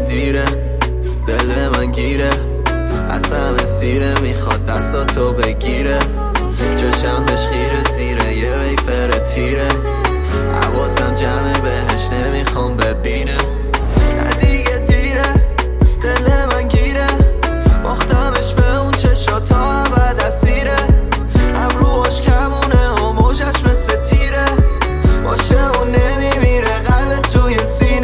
دیره، دل من گیره، از همه سیره، میخواد دستاتو بگیره، چشمش خیره زیره، یه ویفر تیره، حواسم جمعه بهش نمیخوام ببینه. نه دیگه دیره، دل من گیره، باختمش به اون چشا تا ابد اسیره، ابروهاش کمونه و موجش مثل تیره، باشه و نمیمیره قلب توی سینه.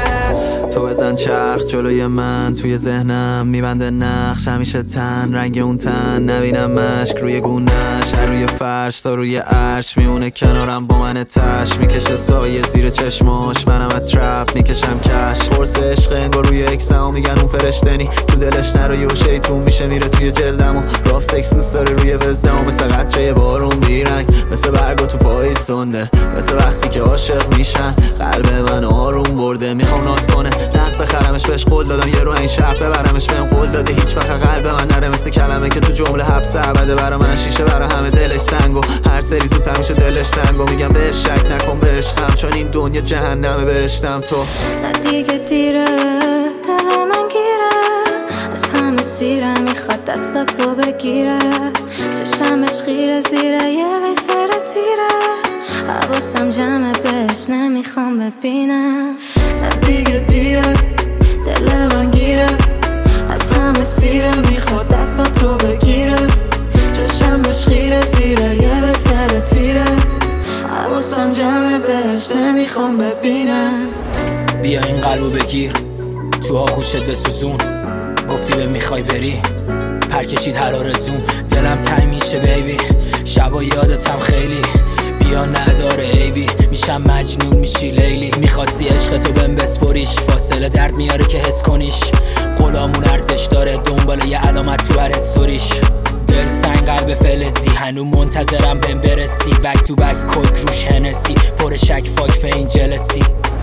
تو بزن چرخ جلوی من، توی ذهنم میبنده نقش، همیشه تن رنگ اون تن، نبینم مشک روی گونهش، هر روی فرش تا روی عرش میمونه کنارم با من تش، میکشه سایه زیر چشماش، منم اطرف میکشم کش، قرص عشق انگار روی اکسمو، میگن اون فرشتنی تو دلش نروی و شیطون میشه میره توی جلدمو، راف سکس دوست داره روی وزدمو، مثل قطره بارون بیرنگ، مثل برگا تو پاییز تنده، مثل وقتی که عاشق میشن قلب من آروم برده، میخوام ناز کنه نقد بخرمش، بهش قول دادم یه رو این شب ببرمش، بهم قول داده هیچ وقت قلب من نره مثل کلمه که تو جمله حبس ابده، برا من شیشه برا همه دلش سنگو، هر سری زودتر میشه دلش تنگو، میگم بهش شک نکن به عشقم، چون این دنیا جهنمه بهشتم تو. نه دیگه دیره، دل من گیره، از همه سیره، میخواد دستاتو بگیره، چشمش خیره زیره، یه ویفر تیره، حواسم جمعه بهش نمیخوام ببینم. نه دیگه دیره، دل من گیره، از همه سیره، میخواد دستاتو بگیره، چشمش خیره زیره، یه ویفر تیره، حواسم جمعه بهش نمیخوام ببینم. بیا این قلبو بگیر، تو آغوشت بسوزون، گفتی به میخوای بری، پرکشید هر آرزوم، دلم تنگ میشه بیبی، شبا یادتم خیلی، بیا نداره عیبی، میشم مجنون میشی لیلی، میخواستی عشقتو بهم بسپریش، فاصله درد میاره که حس کنیش، غلامون ارزش داره دنبال یه علامت تو هر استوریش، دل سنگ قلب فلزی، هنو منتظرم بهم برسی، بک تو بک کوک روش هنسی، پر شک فاک به این جلسی،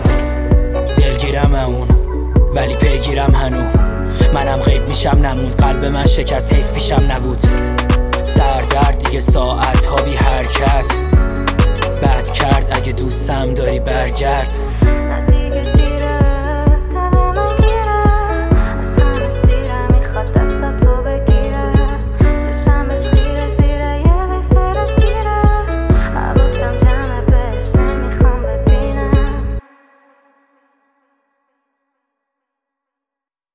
دلگیرم اون ولی پیگیرم هنو، منم غیب میشم نموند، قلب من شکست حیف پیشم نبود، سردرد دیگه ساعت ها بی حرکت، بد کرد اگه دوستم داری برگرد.